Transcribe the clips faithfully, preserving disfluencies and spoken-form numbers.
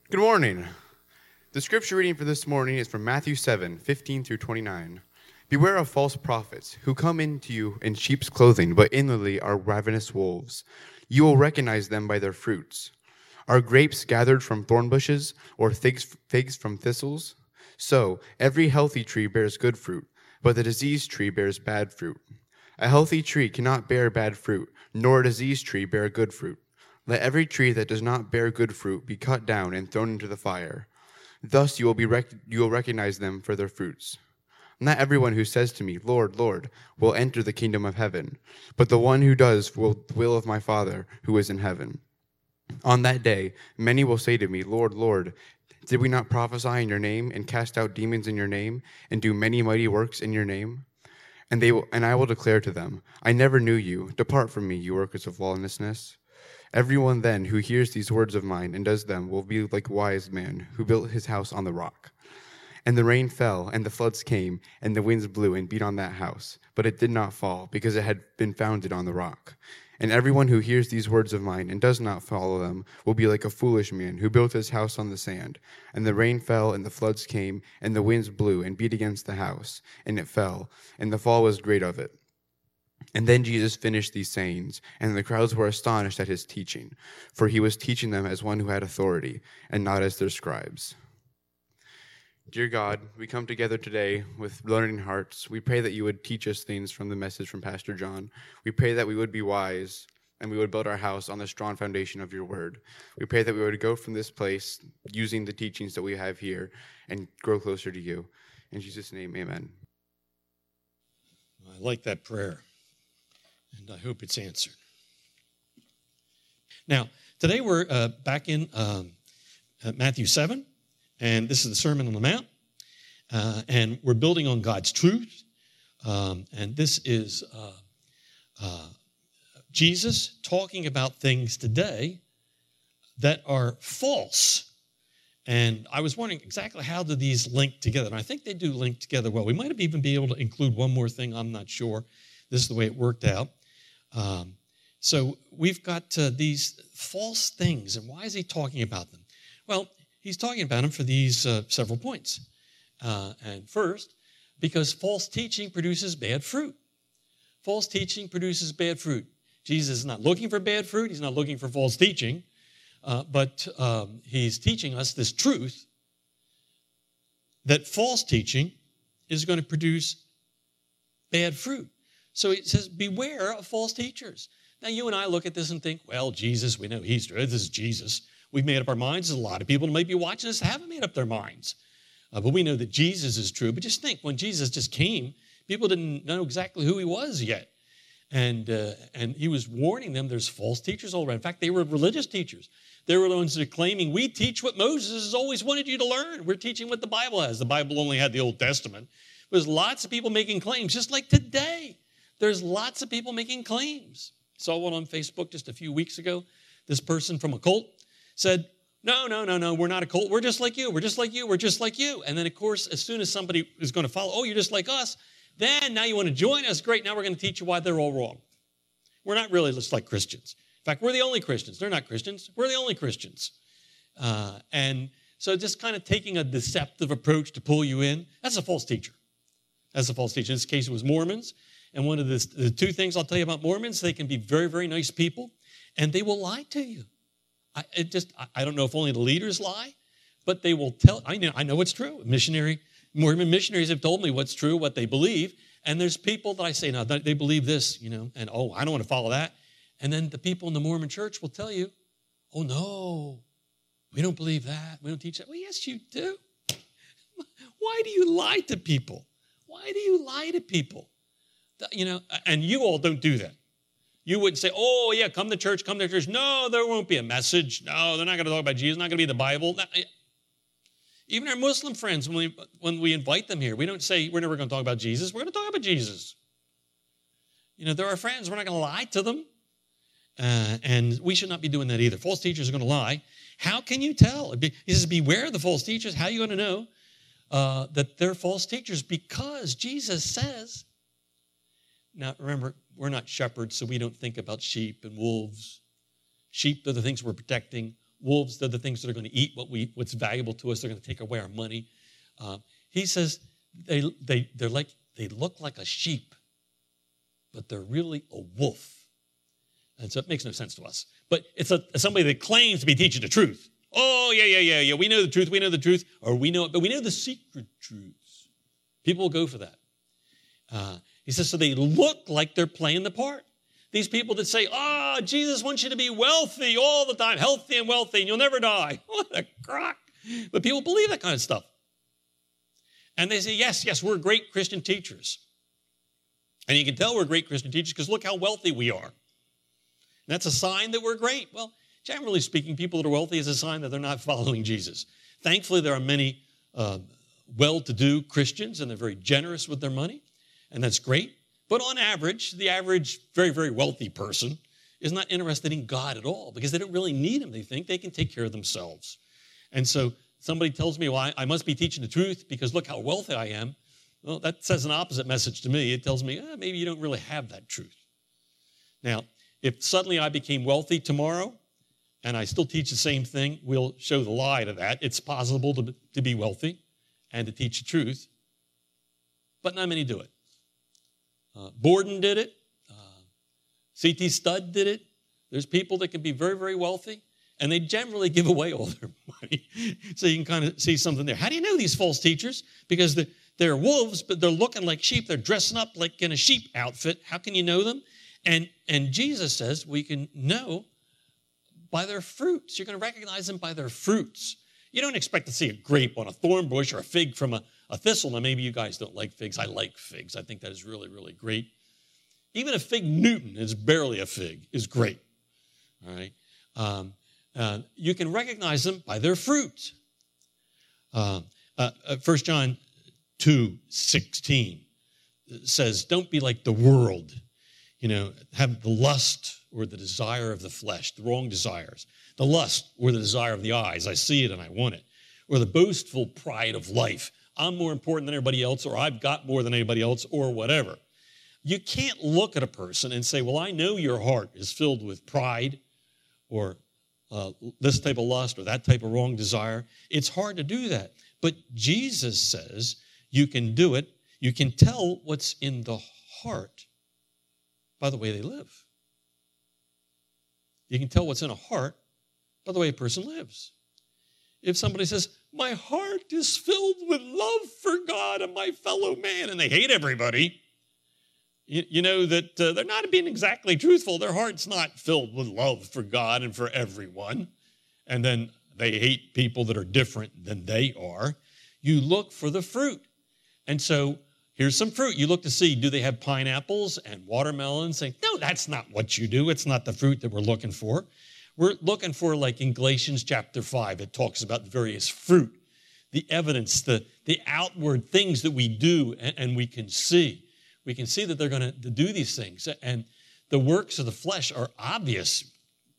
Good morning. The scripture reading for this morning is from Matthew seven, fifteen through twenty-nine. Beware of false prophets who come into you in sheep's clothing, but inwardly are ravenous wolves. You will recognize them by their fruits. Are grapes gathered from thorn bushes, or figs, figs from thistles? So, every healthy tree bears good fruit, but the diseased tree bears bad fruit. A healthy tree cannot bear bad fruit, nor a diseased tree bear good fruit. Let every tree that does not bear good fruit be cut down and thrown into the fire. Thus you will be rec- you will recognize them for their fruits. Not everyone who says to me, Lord, Lord, will enter the kingdom of heaven, but the one who does will, the will of my Father who is in heaven. On that day, many will say to me, Lord, Lord, did we not prophesy in your name and cast out demons in your name and do many mighty works in your name? And they will, and I will declare to them, I never knew you. Depart from me, you workers of lawlessness. Everyone then who hears these words of mine and does them will be like a wise man who built his house on the rock. And the rain fell, and the floods came, and the winds blew and beat on that house. But it did not fall, because it had been founded on the rock. And everyone who hears these words of mine and does not follow them will be like a foolish man who built his house on the sand. And the rain fell, and the floods came, and the winds blew and beat against the house. And it fell, and the fall was great of it. And then Jesus finished these sayings, and the crowds were astonished at his teaching, for he was teaching them as one who had authority, and not as their scribes. Dear God, we come together today with learning hearts. We pray that you would teach us things from the message from Pastor John. We pray that we would be wise, and we would build our house on the strong foundation of your word. We pray that we would go from this place using the teachings that we have here and grow closer to you. In Jesus' name, amen. I like that prayer, and I hope it's answered. Now, today we're uh, back in um, uh, Matthew seven, and this is the Sermon on the Mount, uh, and we're building on God's truth, um, and this is uh, uh, Jesus talking about things today that are false. And I was wondering exactly how do these link together, and I think they do link together well. We might have even be able to include one more thing, I'm not sure. This is the way it worked out. Um, so we've got uh, these false things, and why is he talking about them? Well, he's talking about them for these uh, several points. Uh, and first, because false teaching produces bad fruit. False teaching produces bad fruit. Jesus is not looking for bad fruit. He's not looking for false teaching. Uh, but um, he's teaching us this truth that false teaching is going to produce bad fruit. So he says, beware of false teachers. Now, you and I look at this and think, well, Jesus, we know he's true. This is Jesus. We've made up our minds. There's a lot of people who might be watching this haven't made up their minds. Uh, but we know that Jesus is true. But just think, when Jesus just came, people didn't know exactly who he was yet. And uh, and he was warning them there's false teachers all around. In fact, they were religious teachers. They were the ones that are claiming, we teach what Moses has always wanted you to learn. We're teaching what the Bible has. The Bible only had the Old Testament. There's lots of people making claims, just like today. There's lots of people making claims. Saw one on Facebook just a few weeks ago. This person from a cult said, no, no, no, no, we're not a cult. We're just like you. We're just like you. We're just like you. And then, of course, as soon as somebody is going to follow, oh, you're just like us, then now you want to join us. Great, now we're going to teach you why they're all wrong. We're not really just like Christians. In fact, we're the only Christians. They're not Christians. We're the only Christians. Uh, and so just kind of taking a deceptive approach to pull you in, that's a false teacher. That's a false teacher. In this case, it was Mormons. And one of the, the two things I'll tell you about Mormons, they can be very, very nice people, and they will lie to you. I it just I don't know if only the leaders lie, but they will tell. I know I know it's true. Missionary Mormon missionaries have told me what's true, what they believe. And there's people that I say, no, they believe this, you know, and oh, I don't want to follow that. And then the people in the Mormon church will tell you, oh, no, we don't believe that. We don't teach that. Well, yes, you do. Why do you lie to people? Why do you lie to people? You know, and you all don't do that. You wouldn't say, oh, yeah, come to church, come to church. No, there won't be a message. No, they're not going to talk about Jesus. Not going to be the Bible. Even our Muslim friends, when we, when we invite them here, we don't say we're never going to talk about Jesus. We're going to talk about Jesus. You know, they're our friends. We're not going to lie to them. Uh, and we should not be doing that either. False teachers are going to lie. How can you tell? He says, beware of the false teachers. How are you going to know uh, that they're false teachers? Because Jesus says, now remember, we're not shepherds, so we don't think about sheep and wolves. Sheep are the things we're protecting. wolves, they're the things that are going to eat what we, what's valuable to us. They're going to take away our money. Uh, he says they, they, they're like, they look like a sheep, but they're really a wolf. And so it makes no sense to us. But it's a, somebody that claims to be teaching the truth. Oh, yeah, yeah, yeah, yeah. We know the truth. We know the truth. Or we know it, but we know the secret truths. People will go for that. Uh, he says, so they look like they're playing the part. These people that say, oh, Jesus wants you to be wealthy all the time, healthy and wealthy, and you'll never die. What a crock. But people believe that kind of stuff. And they say, yes, yes, we're great Christian teachers. And you can tell we're great Christian teachers because look how wealthy we are. And that's a sign that we're great. Well, generally speaking, people that are wealthy is a sign that they're not following Jesus. Thankfully, there are many uh, well-to-do Christians, and they're very generous with their money, and that's great. But on average, the average very, very wealthy person is not interested in God at all because they don't really need him. They think they can take care of themselves. And so somebody tells me, well, I, I must be teaching the truth because look how wealthy I am. Well, that says an opposite message to me. It tells me, eh, maybe you don't really have that truth. Now, if suddenly I became wealthy tomorrow and I still teach the same thing, we'll show the lie to that. It's possible to, to be wealthy and to teach the truth, but not many do it. Uh, Borden did it. Uh, C T Studd did it. There's people that can be very, very wealthy, and they generally give away all their money. So you can kind of see something there. How do you know these false teachers? Because they're, they're wolves, but they're looking like sheep. They're dressing up like in a sheep outfit. How can you know them? And, and Jesus says we can know by their fruits. You're going to recognize them by their fruits. You don't expect to see a grape on a thorn bush or a fig from a, a thistle. Now, maybe you guys don't like figs. I like figs. I think that is really, really great. Even a fig Newton is barely a fig, is great. All right? Um, uh, you can recognize them by their fruit. Uh, uh, uh, First John two sixteen says, don't be like the world. You know, have the lust or the desire of the flesh, the wrong desires. The lust or the desire of the eyes. I see it and I want it. Or the boastful pride of life. I'm more important than everybody else, or I've got more than anybody else, or whatever. You can't look at a person and say, well, I know your heart is filled with pride or uh, this type of lust or that type of wrong desire. It's hard to do that. But Jesus says you can do it. You can tell what's in the heart by the way they live. You can tell what's in a heart by the way a person lives. If somebody says, my heart is filled with love for God and my fellow man, and they hate everybody, you, you know that uh, they're not being exactly truthful. Their heart's not filled with love for God and for everyone. And then they hate people that are different than they are. You look for the fruit. And so here's some fruit. You look to see, do they have pineapples and watermelons? Say, no, that's not what you do. It's not the fruit that we're looking for. We're looking for, like in Galatians chapter five, it talks about the various fruit, the evidence, the, the outward things that we do and, and we can see. We can see that they're going to do these things. And the works of the flesh are obvious.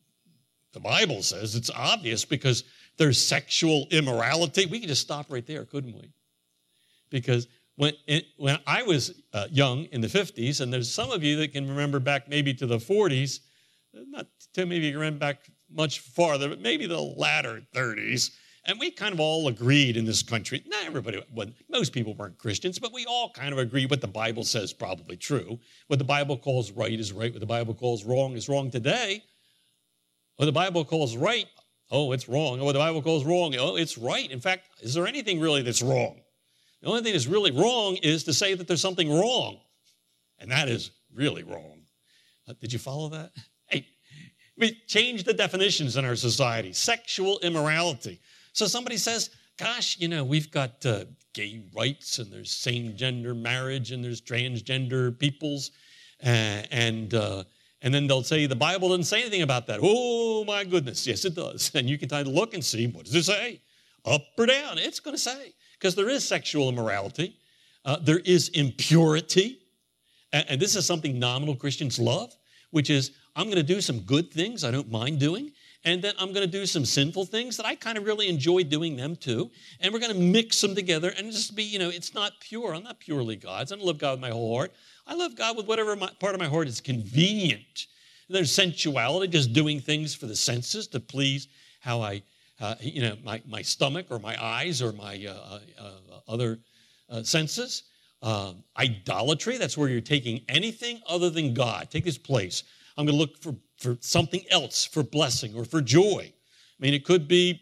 The Bible says it's obvious because there's sexual immorality. We could just stop right there, couldn't we? Because When, it, when I was uh, young in the fifties, and there's some of you that can remember back maybe to the forties, not too maybe you can remember back much farther, but maybe the latter thirties, and we kind of all agreed in this country, not everybody, well, most people weren't Christians, but we all kind of agree what the Bible says is probably true. What the Bible calls right is right. What the Bible calls wrong is wrong today. What the Bible calls right, oh, it's wrong. What the Bible calls wrong, oh, it's right. In fact, is there anything really that's wrong? The only thing that's really wrong is to say that there's something wrong, and that is really wrong. Uh, did you follow that? Hey, we changed the definitions in our society. Sexual immorality. So somebody says, gosh, you know, we've got uh, gay rights, and there's same-gender marriage, and there's transgender peoples, uh, and uh, and then they'll say the Bible doesn't say anything about that. Oh, my goodness, yes, it does. And you can kind of look and see, what does it say? Up or down? It's going to say. Because there is sexual immorality. Uh, there is impurity. And, and this is something nominal Christians love, which is I'm going to do some good things I don't mind doing, and then I'm going to do some sinful things that I kind of really enjoy doing them too. And we're going to mix them together and just be, you know, it's not pure. I'm not purely God's. I don't love God with my whole heart. I love God with whatever my, part of my heart is convenient. And there's sensuality, just doing things for the senses to please how I, uh, you know, my, my stomach or my eyes or my uh, uh, other uh, senses. Um, idolatry, that's where you're taking anything other than God. Take his place. I'm going to look for, for something else, for blessing or for joy. I mean, it could be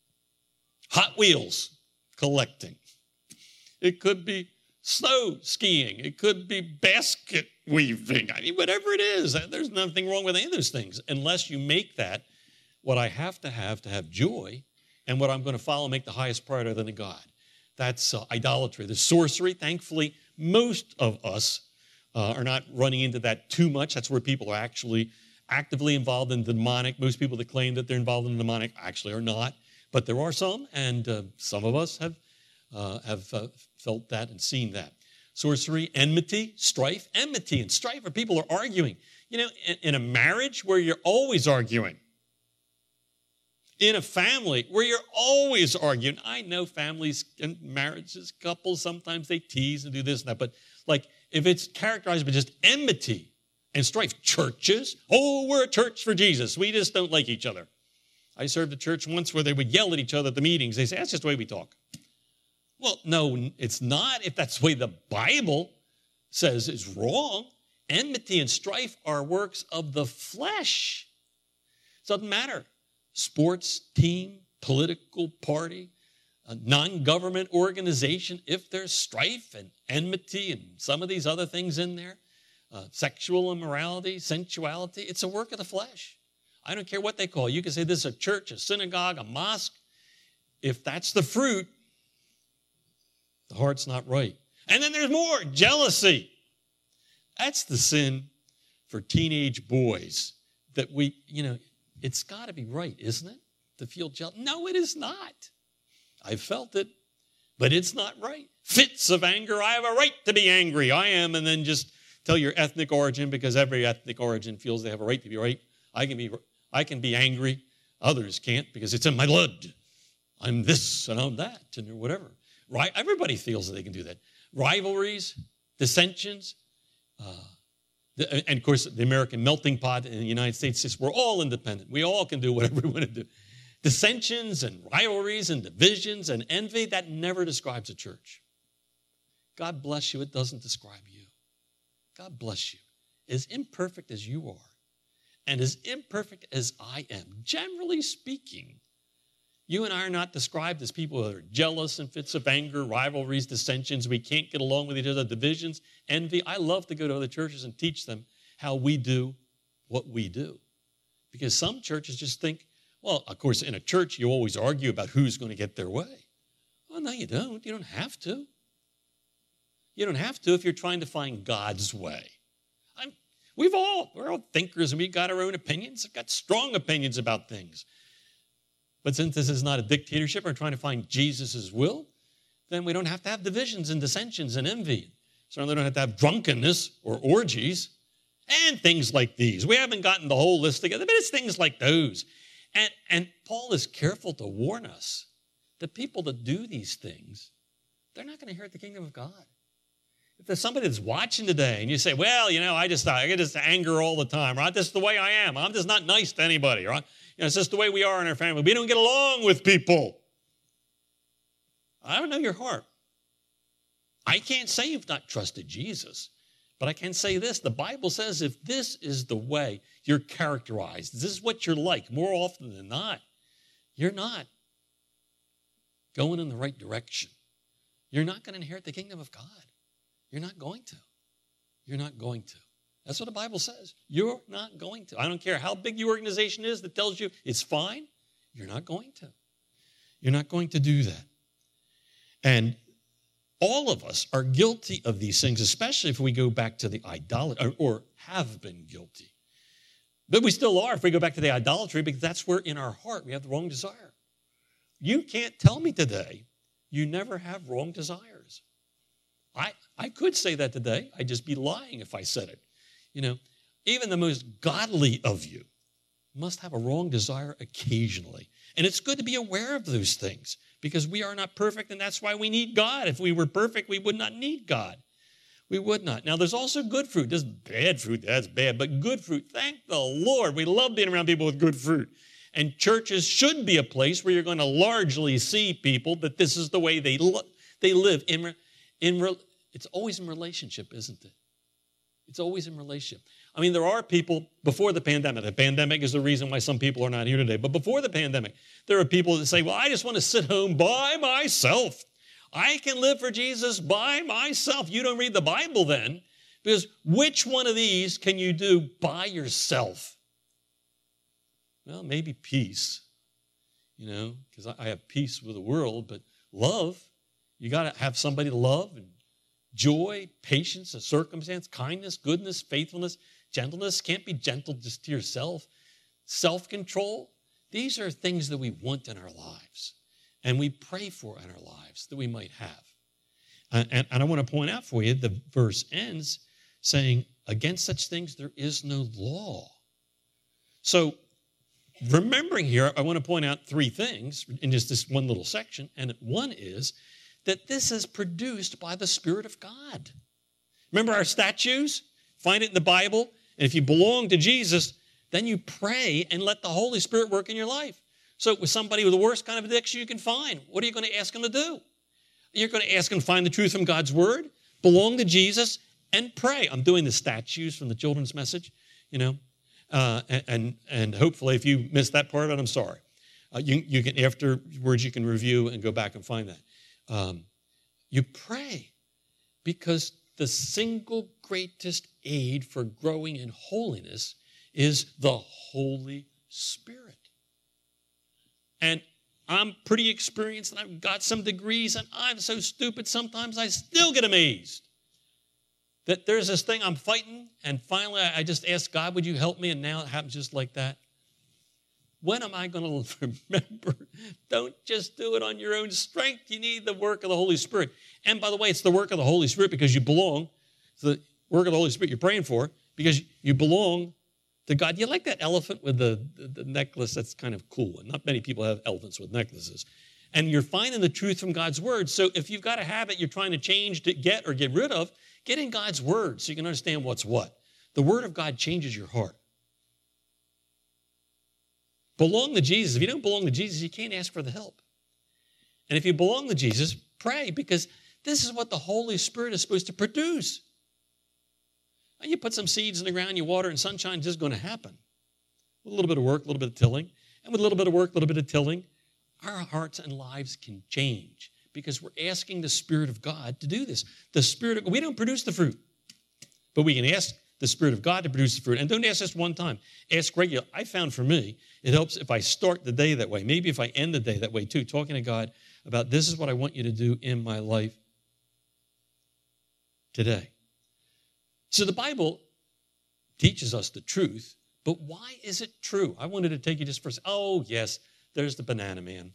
Hot Wheels collecting. It could be snow skiing. It could be basket weaving. I mean, whatever it is, there's nothing wrong with any of those things unless you make that what I have to have to have joy and what I'm going to follow make the highest priority other than God. That's uh, idolatry. The sorcery, thankfully, most of us uh, are not running into that too much. That's where people are actually actively involved in the demonic. Most people that claim that they're involved in the demonic actually are not. But there are some, and uh, some of us have, uh, have uh, felt that and seen that. Sorcery, enmity, strife. Enmity and strife where people are arguing. You know, in, in a marriage where you're always arguing. In a family where you're always arguing. I know families and marriages, couples, sometimes they tease and do this and that. But like if it's characterized by just enmity and strife. Churches, oh, we're a church for Jesus. We just don't like each other. I served a church once where they would yell at each other at the meetings. They say, that's just the way we talk. Well, no, it's not. If that's the way the Bible says is wrong. Enmity and strife are works of the flesh. It doesn't matter. Sports team, political party, a non-government organization, if there's strife and enmity and some of these other things in there, uh, sexual immorality, sensuality, it's a work of the flesh. I don't care what they call it. You can say this is a church, a synagogue, a mosque. If that's the fruit, the heart's not right. And then there's more, jealousy. That's the sin for teenage boys that we, you know, it's got to be right, isn't it? To feel jealous. No, it is not. I've felt it, but it's not right. Fits of anger. I have a right to be angry. I am, and then just tell your ethnic origin, because every ethnic origin feels they have a right to be right. I can be, I can be angry. Others can't because it's in my blood. I'm this and I'm that and whatever. Right? Everybody feels that they can do that. Rivalries, dissensions, uh, the, and of course, the American melting pot in the United States says we're all independent. We all can do whatever we want to do. Dissensions and rivalries and divisions and envy, that never describes a church. God bless you, it doesn't describe you. God bless you. As imperfect as you are and as imperfect as I am, generally speaking, you and I are not described as people that are jealous and fits of anger, rivalries, dissensions. We can't get along with each other, divisions, envy. I love to go to other churches and teach them how we do what we do. Because some churches just think, well, of course, in a church, you always argue about who's going to get their way. Well, no, you don't. You don't have to. You don't have to if you're trying to find God's way. I'm, we've all, we're all thinkers and we've got our own opinions. I've got strong opinions about things. But since this is not a dictatorship, we're trying to find Jesus' will, then we don't have to have divisions and dissensions and envy. Certainly don't have to have drunkenness or orgies and things like these. We haven't gotten the whole list together, but it's things like those. And, and Paul is careful to warn us that people that do these things, they're not going to inherit the kingdom of God. If there's somebody that's watching today and you say, well, you know, I just I get this anger all the time, right? This is the way I am. I'm just not nice to anybody, right? You know, it's just the way we are in our family. We don't get along with people. I don't know your heart. I can't say you've not trusted Jesus, but I can say this. The Bible says if this is the way you're characterized, this is what you're like, more often than not, you're not going in the right direction. You're not going to inherit the kingdom of God. You're not going to. You're not going to. That's what the Bible says. You're not going to. I don't care how big your organization is that tells you it's fine. You're not going to. You're not going to do that. And all of us are guilty of these things, especially if we go back to the idolatry, or, or have been guilty. But we still are if we go back to the idolatry, because that's where in our heart we have the wrong desire. You can't tell me today you never have wrong desires. I, I could say that today. I'd just be lying if I said it. You know, even the most godly of you must have a wrong desire occasionally. And it's good to be aware of those things because we are not perfect, and that's why we need God. If we were perfect, we would not need God. We would not. Now, there's also good fruit. There's bad fruit. That's bad. But good fruit, thank the Lord. We love being around people with good fruit. And churches should be a place where you're going to largely see people that this is the way they, lo- they live. In, in re- it's always in relationship, isn't it? It's always in relationship. I mean, there are people before the pandemic. The pandemic is the reason why some people are not here today. But before the pandemic, there are people that say, well, I just want to sit home by myself. I can live for Jesus by myself. You don't read the Bible then, because which one of these can you do by yourself? Well, maybe peace, you know, because I have peace with the world, but love, you got to have somebody to love, and joy, patience, a circumstance, kindness, goodness, faithfulness, gentleness. Can't be gentle just to yourself. Self-control. These are things that we want in our lives and we pray for in our lives that we might have. And, and, and I want to point out for you, the verse ends saying, against such things there is no law. So remembering here, I want to point out three things in just this one little section. And one is that this is produced by the Spirit of God. Remember our statues? Find it in the Bible. And if you belong to Jesus, then you pray and let the Holy Spirit work in your life. So with somebody with the worst kind of addiction you can find, what are you going to ask them to do? You're going to ask them to find the truth from God's Word, belong to Jesus, and pray. I'm doing the statues from the children's message, you know. Uh, and, and and hopefully if you missed that part of it, I'm sorry. Uh, you, you can, afterwards, you can review and go back and find that. Um, you pray because the single greatest aid for growing in holiness is the Holy Spirit. And I'm pretty experienced and I've got some degrees and I'm so stupid sometimes I still get amazed that there's this thing I'm fighting and finally I just ask God, would you help me? And now it happens just like that. When am I going to remember? Don't just do it on your own strength. You need the work of the Holy Spirit. And by the way, it's the work of the Holy Spirit because you belong. It's the work of the Holy Spirit you're praying for because you belong to God. You like that elephant with the, the, the necklace? That's kind of cool. And not many people have elephants with necklaces. And you're finding the truth from God's Word. So if you've got a habit you're trying to change, to get, or get rid of, get in God's Word so you can understand what's what. The Word of God changes your heart. Belong to Jesus. If you don't belong to Jesus, you can't ask for the help. And if you belong to Jesus, pray because this is what the Holy Spirit is supposed to produce. And you put some seeds in the ground, you water, and sunshine is just going to happen. With a little bit of work, a little bit of tilling. And with a little bit of work, a little bit of tilling, our hearts and lives can change because we're asking the Spirit of God to do this. The Spirit of, we don't produce the fruit, but we can ask the Spirit of God to produce the fruit. And don't ask just one time. Ask regularly. I found for me, it helps if I start the day that way. Maybe if I end the day that way too, talking to God about this is what I want you to do in my life today. So the Bible teaches us the truth, but why is it true? I wanted to take you just for a second. Oh, yes, there's the banana man.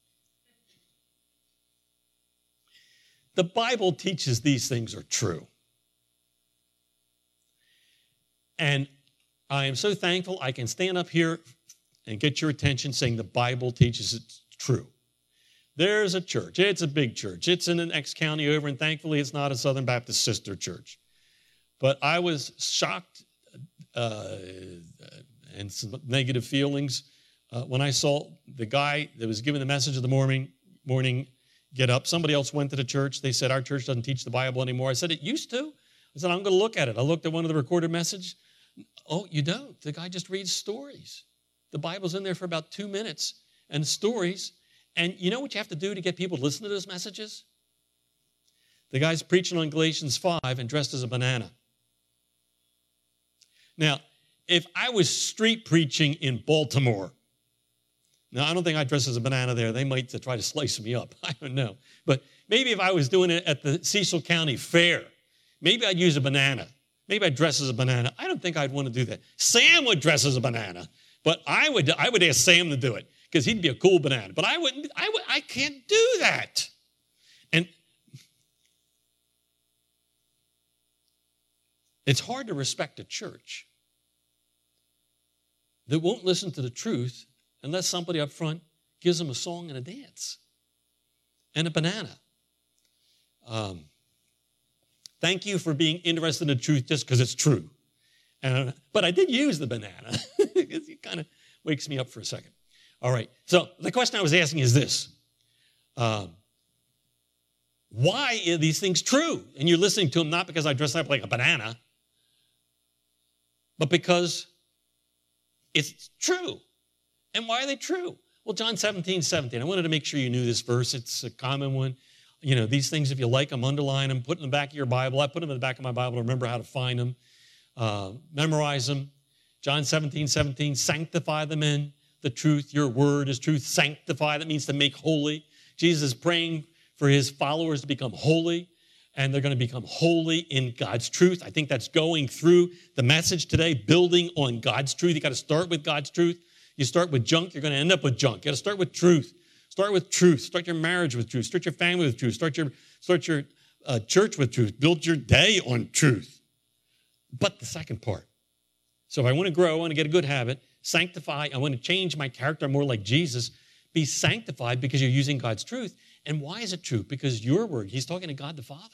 The Bible teaches these things are true. And I am so thankful I can stand up here and get your attention saying the Bible teaches it's true. There's a church. It's a big church. It's in the next county over, and thankfully it's not a Southern Baptist sister church. But I was shocked uh, and some negative feelings uh, when I saw the guy that was giving the message of the morning, morning get up. Somebody else went to the church. They said, our church doesn't teach the Bible anymore. I said, it used to. I said, I'm going to look at it. I looked at one of the recorded messages. Oh, you don't. The guy just reads stories. The Bible's in there for about two minutes and stories. And you know what you have to do to get people to listen to those messages? The guy's preaching on Galatians five and dressed as a banana. Now, if I was street preaching in Baltimore, now I don't think I'd dress as a banana there. They might try to slice me up. I don't know. But maybe if I was doing it at the Cecil County Fair, maybe I'd use a banana. Maybe I'd dress as a banana. I don't think I'd want to do that. Sam would dress as a banana, but I would I would ask Sam to do it because he'd be a cool banana. But I wouldn't. I would. I can't do that. And it's hard to respect a church that won't listen to the truth unless somebody up front gives them a song and a dance and a banana. Um, Thank you for being interested in the truth just because it's true. Uh, but I did use the banana. It kind of wakes me up for a second. All right. So the question I was asking is this. Um, why are these things true? And you're listening to them not because I dress up like a banana, but because it's true. And why are they true? Well, John seventeen, seventeen. I wanted to make sure you knew this verse. It's a common one. You know, these things, if you like them, underline them, put them in the back of your Bible. I put them in the back of my Bible to remember how to find them. Uh, memorize them. John seventeen, seventeen, sanctify them in the truth. Your word is truth. Sanctify, that means to make holy. Jesus is praying for his followers to become holy, and they're going to become holy in God's truth. I think that's going through the message today, building on God's truth. You got to start with God's truth. You start with junk, you're going to end up with junk. You got to start with truth. Start with truth. Start your marriage with truth. Start your family with truth. Start your, start your uh, church with truth. Build your day on truth. But the second part. So if I want to grow, I want to get a good habit, sanctify, I want to change my character more like Jesus, be sanctified because you're using God's truth. And why is it true? Because your word, he's talking to God the Father.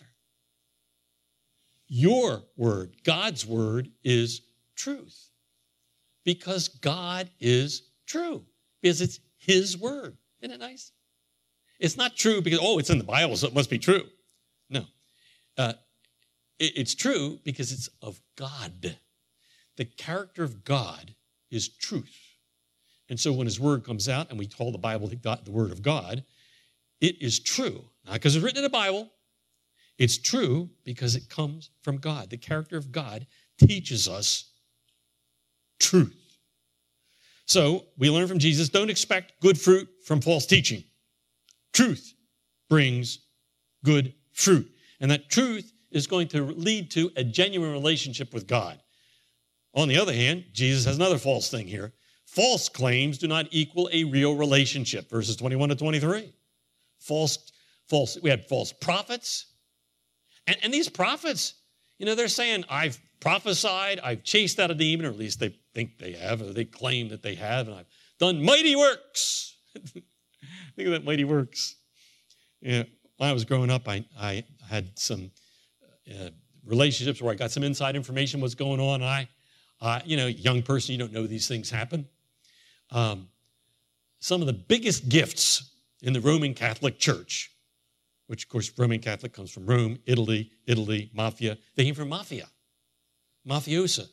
Your word, God's word, is truth. Because God is true. Because it's his word. Isn't it nice? It's not true because, oh, it's in the Bible, so it must be true. No. Uh, it, it's true because it's of God. The character of God is truth. And so when his word comes out, and we call the Bible the word of God, it is true. Not because it's written in the Bible. It's true because it comes from God. The character of God teaches us truth. So we learn from Jesus, don't expect good fruit from false teaching. Truth brings good fruit. And that truth is going to lead to a genuine relationship with God. On the other hand, Jesus has another false thing here. False claims do not equal a real relationship, verses twenty-one to twenty-three. False, false, we had false prophets. And, and these prophets, you know, they're saying, I've prophesied, I've chased out a demon, or at least they think they have, or they claim that they have, and I've done mighty works. Think of that, mighty works. Yeah, when I was growing up, I, I had some uh, relationships where I got some inside information what's going on. I, uh, you know, young person, you don't know these things happen. Um, some of the biggest gifts in the Roman Catholic Church, which, of course, Roman Catholic comes from Rome, Italy, Italy, mafia. They came from mafia, mafiosa,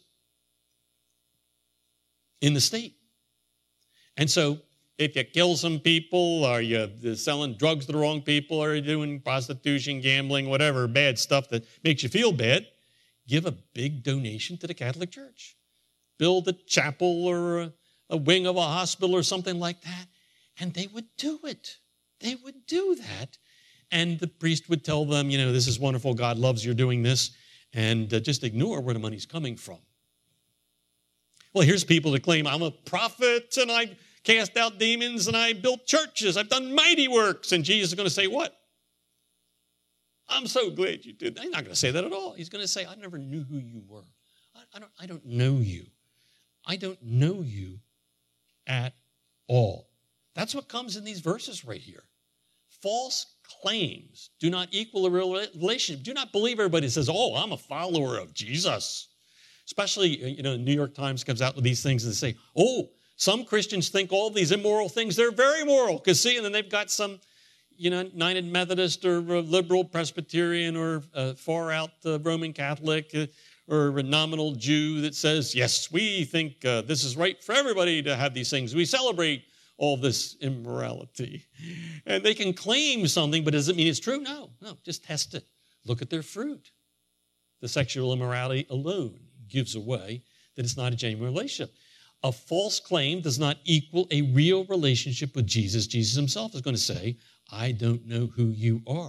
in the state. And so if you kill some people, or you're selling drugs to the wrong people, or you're doing prostitution, gambling, whatever, bad stuff that makes you feel bad, give a big donation to the Catholic Church. Build a chapel or a, a wing of a hospital or something like that. And they would do it. They would do that. And the priest would tell them, you know, this is wonderful. God loves you're doing this. And uh, just ignore where the money's coming from. Well, here's people that claim, I'm a prophet and I cast out demons and I built churches. I've done mighty works. And Jesus is going to say, what? I'm so glad you did that. He's not going to say that at all. He's going to say, I never knew who you were. I, I, don't, I don't know you. I don't know you at all. That's what comes in these verses right here. False claims do not equal a real relationship. Do not believe everybody says, oh, I'm a follower of Jesus. Especially, you know, New York Times comes out with these things and they say, oh, some Christians think all these immoral things, they're very moral. Because see, and then they've got some, you know, United Methodist or liberal Presbyterian or uh, far out uh, Roman Catholic uh, or a nominal Jew that says, yes, we think uh, this is right for everybody to have these things. We celebrate all this immorality. And they can claim something, but does it mean it's true? No, no, just test it. Look at their fruit. The sexual immorality alone gives away that it's not a genuine relationship. A false claim does not equal a real relationship with Jesus. Jesus himself is going to say, I don't know who you are.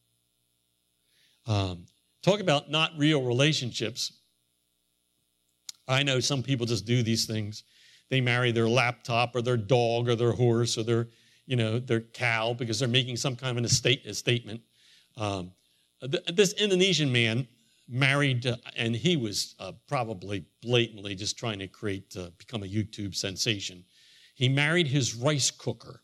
Um, talk about not real relationships. I know some people just do these things. They marry their laptop or their dog or their horse or their, you know, their cow because they're making some kind of an estate, a statement. Um, th- this Indonesian man married, uh, and he was uh, probably blatantly just trying to create, uh, become a YouTube sensation. He married his rice cooker.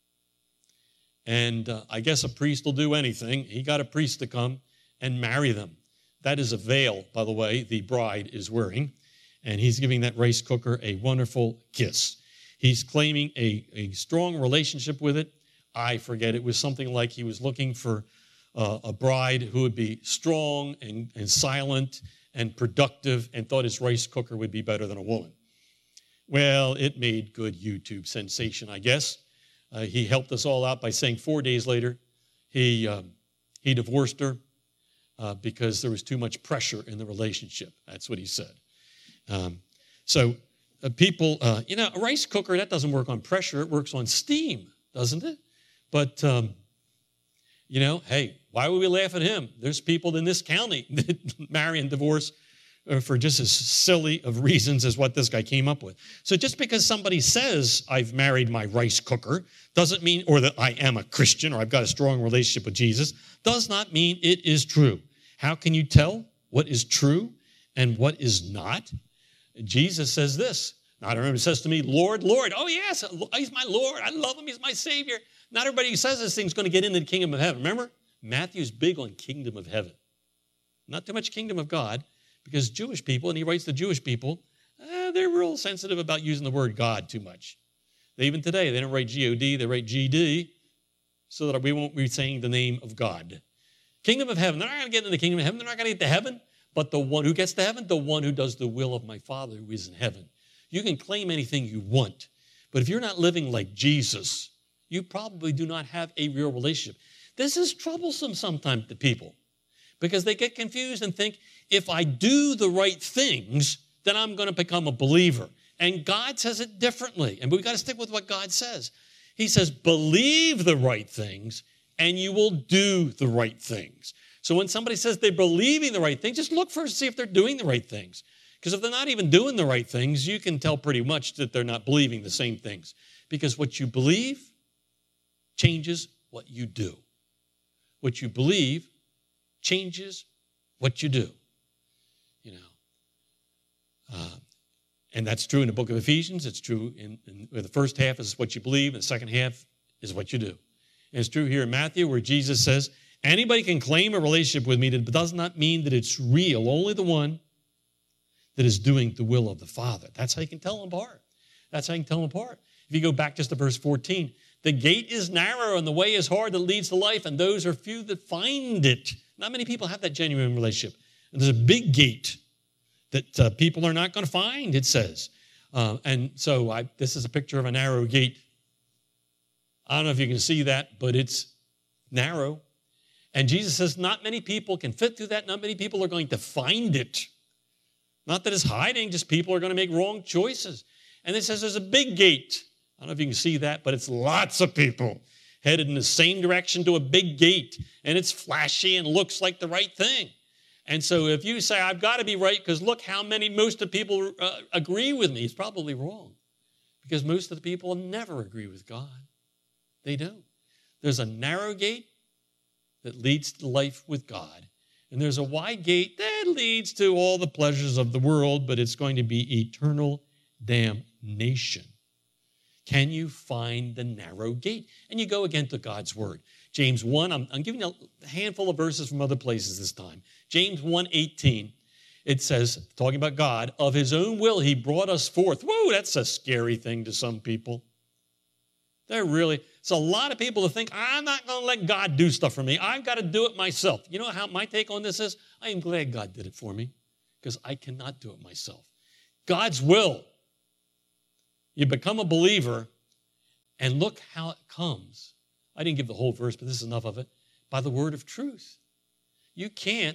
And uh, I guess a priest will do anything. He got a priest to come and marry them. That is a veil, by the way, the bride is wearing. And he's giving that rice cooker a wonderful kiss. He's claiming a, a strong relationship with it. I forget, it was something like he was looking for uh, a bride who would be strong and, and silent and productive, and thought his rice cooker would be better than a woman. Well, it made good YouTube sensation, I guess. Uh, he helped us all out by saying four days later he, um, he divorced her uh, because there was too much pressure in the relationship. That's what he said. Um, so uh, people, uh, you know, a rice cooker, that doesn't work on pressure. It works on steam, doesn't it? But, um, you know, hey, why would we laugh at him? There's people in this county that marry and divorce for just as silly of reasons as what this guy came up with. So just because somebody says I've married my rice cooker doesn't mean, or that I am a Christian or I've got a strong relationship with Jesus, does not mean it is true. How can you tell what is true and what is not? Jesus says this. Not everyone says to me, Lord, Lord. Oh, yes, he's my Lord. I love him. He's my Savior. Not everybody who says this thing is going to get into the kingdom of heaven. Remember, Matthew's big on kingdom of heaven. Not too much kingdom of God, because Jewish people, and he writes to Jewish people, eh, they're real sensitive about using the word God too much. They, even today, they don't write G O D, they write G D, so that we won't be saying the name of God. Kingdom of heaven, they're not going to get into the kingdom of heaven. They're not going to get to heaven. But the one who gets to heaven, the one who does the will of my Father who is in heaven. You can claim anything you want, but if you're not living like Jesus, you probably do not have a real relationship. This is troublesome sometimes to people because they get confused and think, if I do the right things, then I'm going to become a believer. And God says it differently, and we've got to stick with what God says. He says, believe the right things, and you will do the right things. So when somebody says they're believing the right things, just look first to see if they're doing the right things. Because if they're not even doing the right things, you can tell pretty much that they're not believing the same things. Because what you believe changes what you do. What you believe changes what you do. You know, uh, and that's true in the book of Ephesians. It's true in, in where the first half is what you believe, and the second half is what you do. And it's true here in Matthew, where Jesus says, anybody can claim a relationship with me, but does not mean that it's real. Only the one that is doing the will of the Father. That's how you can tell them apart. That's how you can tell them apart. If you go back just to verse fourteen, the gate is narrow and the way is hard that leads to life, and those are few that find it. Not many people have that genuine relationship. And there's a big gate that uh, people are not going to find, it says. Uh, and so I, this is a picture of a narrow gate. I don't know if you can see that, but it's narrow. And Jesus says not many people can fit through that. Not many people are going to find it. Not that it's hiding, just people are going to make wrong choices. And it says there's a big gate. I don't know if you can see that, but it's lots of people headed in the same direction to a big gate. And it's flashy and looks like the right thing. And so if you say, I've got to be right because look how many, most of the people uh, agree with me, it's probably wrong. Because most of the people never agree with God. They don't. There's a narrow gate that leads to life with God. And there's a wide gate that leads to all the pleasures of the world, but it's going to be eternal damnation. Can you find the narrow gate? And you go again to God's word. James one, I'm, I'm giving you a handful of verses from other places this time. James one eighteen, it says, talking about God, of his own will he brought us forth. Whoa, that's a scary thing to some people. They're really, it's a lot of people that think, I'm not going to let God do stuff for me. I've got to do it myself. You know how my take on this is? I am glad God did it for me because I cannot do it myself. God's will. You become a believer and look how it comes. I didn't give the whole verse, but this is enough of it. By the word of truth. You can't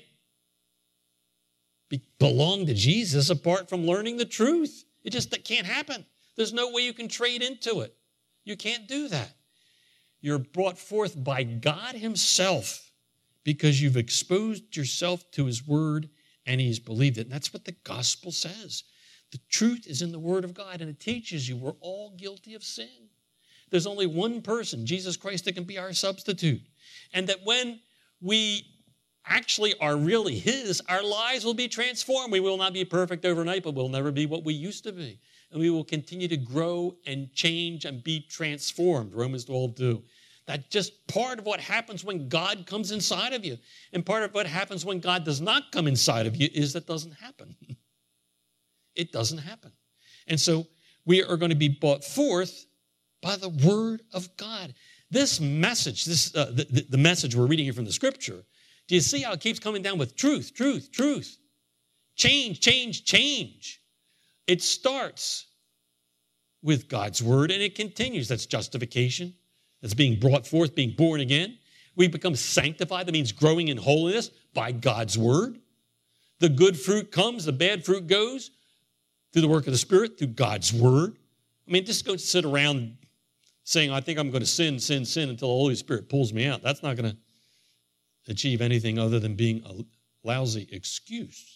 be, belong to Jesus apart from learning the truth. It just that can't happen. There's no way you can trade into it. You can't do that. You're brought forth by God himself because you've exposed yourself to his word and he's believed it. And that's what the gospel says. The truth is in the word of God and it teaches you we're all guilty of sin. There's only one person, Jesus Christ, that can be our substitute. And that when we actually are really his, our lives will be transformed. We will not be perfect overnight, but we'll never be what we used to be. And we will continue to grow and change and be transformed, Romans twelve two. That's just part of what happens when God comes inside of you. And part of what happens when God does not come inside of you is that doesn't happen. It doesn't happen. And so We are going to be brought forth by the word of God. This message, this uh, the, the message we're reading here from the scripture, do you see how it keeps coming down with truth, truth, truth? Change, change, change. It starts with God's word and it continues. That's justification. That's being brought forth, being born again. We become sanctified. That means growing in holiness by God's word. The good fruit comes, the bad fruit goes through the work of the Spirit, through God's word. I mean, just go sit around saying, I think I'm going to sin, sin, sin until the Holy Spirit pulls me out. That's not going to achieve anything other than being a lousy excuse.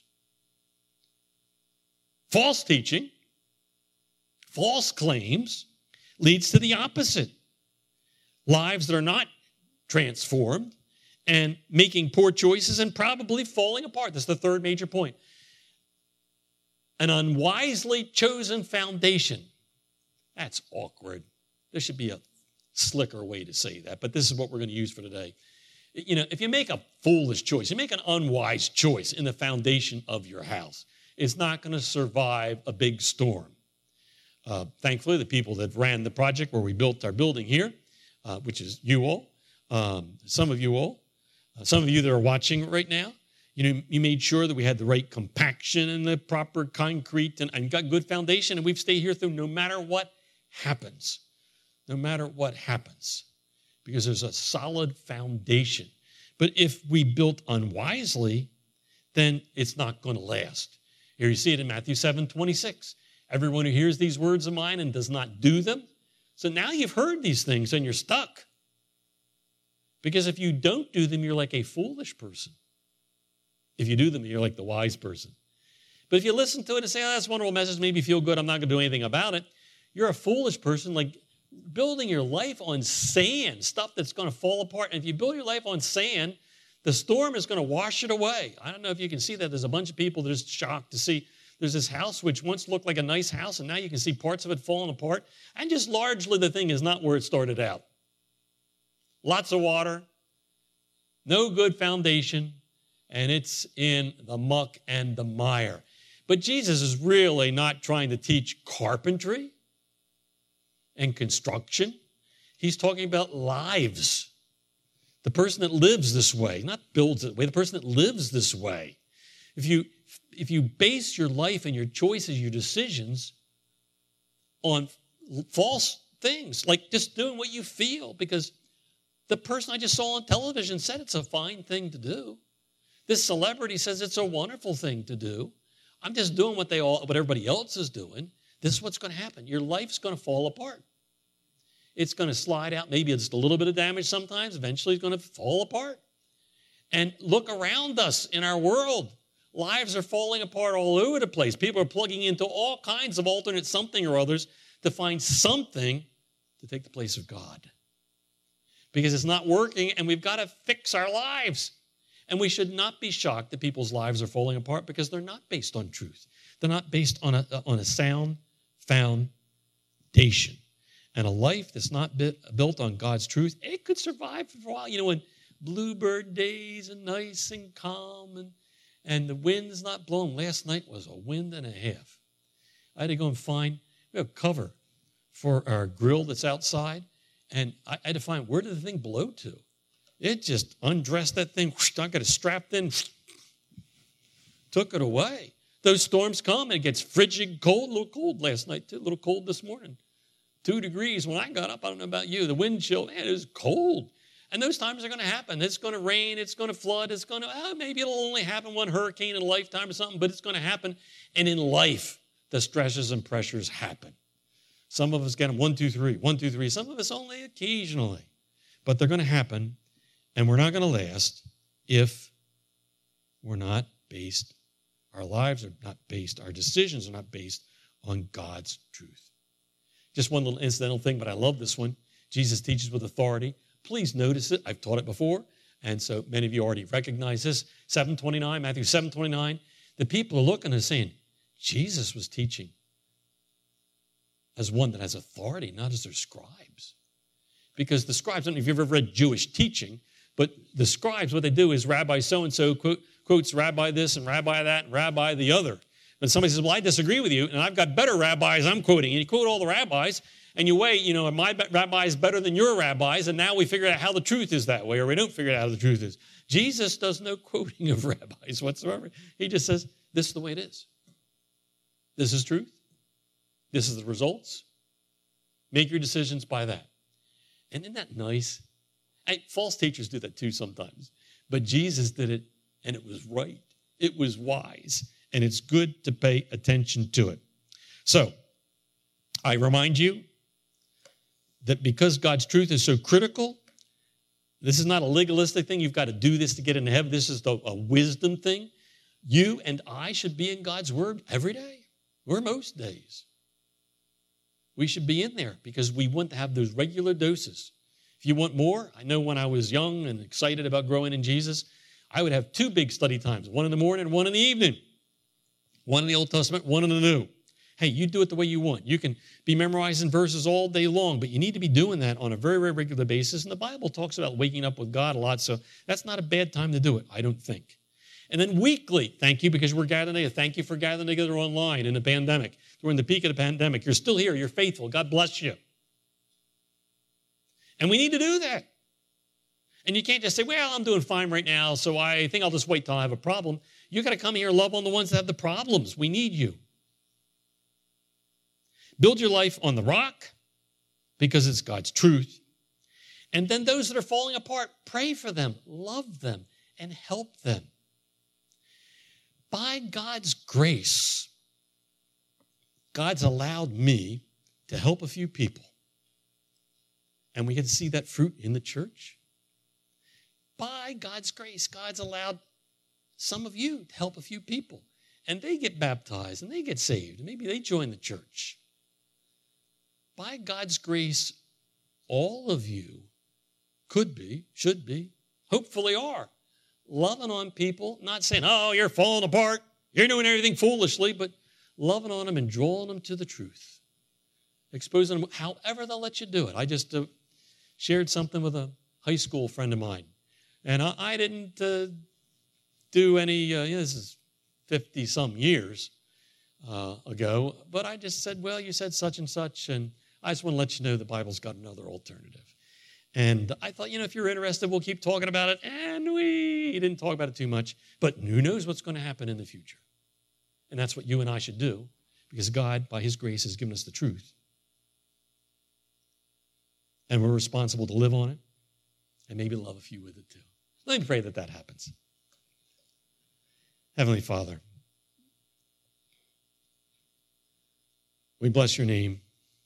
False teaching, false claims leads to the opposite. Lives that are not transformed and making poor choices and probably falling apart. That's the third major point. An unwisely chosen foundation. That's awkward. There should be a slicker way to say that, but this is what we're going to use for today. You know, if you make a foolish choice, you make an unwise choice in the foundation of your house, it's not going to survive a big storm. Uh, thankfully, the people that ran the project where we built our building here, uh, which is you all, um, some of you all, uh, some of you that are watching right now, you know, you made sure that we had the right compaction and the proper concrete and, and got good foundation, and we've stayed here through no matter what happens. No matter what happens, because there's a solid foundation. But if we built unwisely, then it's not going to last. Here you see it in Matthew seven twenty-six. Everyone who hears these words of mine and does not do them. So now you've heard these things and you're stuck. Because if you don't do them, you're like a foolish person. If you do them, you're like the wise person. But if you listen to it and say, oh, that's a wonderful message, made me feel good, I'm not going to do anything about it, you're a foolish person, like building your life on sand, stuff that's going to fall apart. And if you build your life on sand, the storm is going to wash it away. I don't know if you can see that. There's a bunch of people that are shocked to see there's this house which once looked like a nice house, and now you can see parts of it falling apart. And just largely the thing is not where it started out. Lots of water, no good foundation, and it's in the muck and the mire. But Jesus is really not trying to teach carpentry and construction. He's talking about lives. The person that lives this way, not builds it way, the person that lives this way. If you, if you base your life and your choices, your decisions on false things, like just doing what you feel, because the person I just saw on television said it's a fine thing to do. This celebrity says it's a wonderful thing to do. I'm just doing what they all, what everybody else is doing. This is what's going to happen. Your life's going to fall apart. It's going to slide out. Maybe it's a little bit of damage sometimes. Eventually it's going to fall apart. And look around us in our world. Lives are falling apart all over the place. People are plugging into all kinds of alternate something or others to find something to take the place of God. Because it's not working and we've got to fix our lives. And we should not be shocked that people's lives are falling apart because they're not based on truth. They're not based on a, on a sound foundation. And a life that's not built on God's truth, it could survive for a while. You know, when bluebird days and nice and calm and, and the wind's not blowing. Last night was a wind and a half. I had to go and find, we have a cover for our grill that's outside. And I had to find, where did the thing blow to? It just undressed that thing. Whoosh, I got it strapped in. Whoosh, took it away. Those storms come and it gets frigid cold. A little cold last night too. A little cold this morning. Two degrees when I got up. I don't know about you. The wind chill, man, it was cold. And those times are going to happen. It's going to rain. It's going to flood. It's going to, oh, maybe it'll only happen one hurricane in a lifetime or something, but it's going to happen. And in life, the stresses and pressures happen. Some of us get them one, two, three, one, two, three. Some of us only occasionally. But they're going to happen, and we're not going to last if we're not based, our lives are not based, our decisions are not based on God's truth. Just one little incidental thing, but I love this one. Jesus teaches with authority. Please notice it. I've taught it before, and so many of you already recognize this. seven twenty-nine, Matthew seven twenty-nine. The people are looking and saying, Jesus was teaching as one that has authority, not as their scribes. Because the scribes, I don't know if you've ever read Jewish teaching, but the scribes, what they do is Rabbi so-and-so quote, quotes Rabbi this and Rabbi that and Rabbi the other. When somebody says, well, I disagree with you, and I've got better rabbis I'm quoting, and you quote all the rabbis, and you weigh, you know, my rabbi is better than your rabbis, and now we figure out how the truth is that way, or we don't figure out how the truth is. Jesus does no quoting of rabbis whatsoever. He just says, this is the way it is. This is truth. This is the results. Make your decisions by that. And isn't that nice? I, false teachers do that too sometimes. But Jesus did it, and it was right. It was wise. And it's good to pay attention to it. So, I remind you that because God's truth is so critical, this is not a legalistic thing. You've got to do this to get into heaven. This is a, a wisdom thing. You and I should be in God's word every day, or most days. We should be in there because we want to have those regular doses. If you want more, I know when I was young and excited about growing in Jesus, I would have two big study times, one in the morning and one in the evening. One in the Old Testament, one in the New. Hey, you do it the way you want. You can be memorizing verses all day long, but you need to be doing that on a very, very regular basis. And the Bible talks about waking up with God a lot, so that's not a bad time to do it, I don't think. And then weekly, thank you, because we're gathering together. Thank you for gathering together online in the pandemic. During the peak of the pandemic, you're still here. You're faithful. God bless you. And we need to do that. And you can't just say, well, I'm doing fine right now, so I think I'll just wait till I have a problem. You've got to come here and love on the ones that have the problems. We need you. Build your life on the rock because it's God's truth. And then those that are falling apart, pray for them, love them, and help them. By God's grace, God's allowed me to help a few people. And we get to see that fruit in the church. By God's grace, God's allowed some of you to help a few people. And they get baptized and they get saved. Maybe they join the church. By God's grace, all of you could be, should be, hopefully are, loving on people, not saying, oh, you're falling apart, you're doing everything foolishly, but loving on them and drawing them to the truth. Exposing them however they'll let you do it. I just uh, shared something with a high school friend of mine. And I, I didn't uh, do any, uh, you know, this is fifty-some years uh, ago, but I just said, well, you said such and such, and I just want to let you know the Bible's got another alternative. And I thought, you know, if you're interested, we'll keep talking about it. And we didn't talk about it too much, but who knows what's going to happen in the future. And that's what you and I should do, because God, by his grace, has given us the truth. And we're responsible to live on it and maybe love a few with it too. Let me pray that that happens. Heavenly Father, we bless your name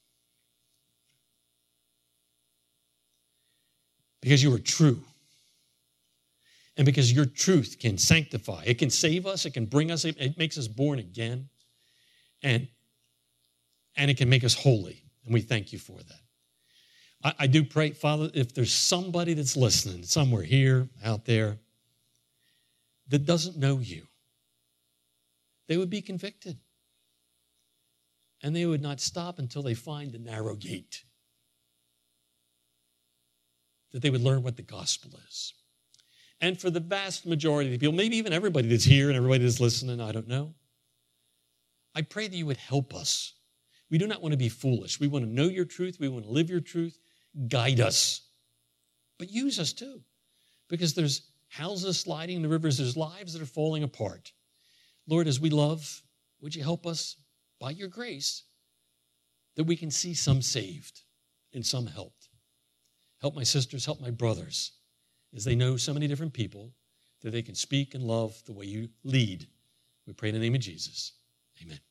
because you are true and because your truth can sanctify. It can save us. It can bring us. It makes us born again. And, and it can make us holy. And we thank you for that. I, I do pray, Father, if there's somebody that's listening, somewhere here, out there, that doesn't know you, they would be convicted. And they would not stop until they find the narrow gate. That they would learn what the gospel is. And for the vast majority of the people, maybe even everybody that's here and everybody that's listening, I don't know, I pray that you would help us. We do not want to be foolish. We want to know your truth. We want to live your truth. Guide us. But use us too. Because there's houses sliding in the rivers. There's lives that are falling apart. Lord, as we love, would you help us by your grace that we can see some saved and some helped. Help my sisters, help my brothers, as they know so many different people, that they can speak and love the way you lead. We pray in the name of Jesus. Amen.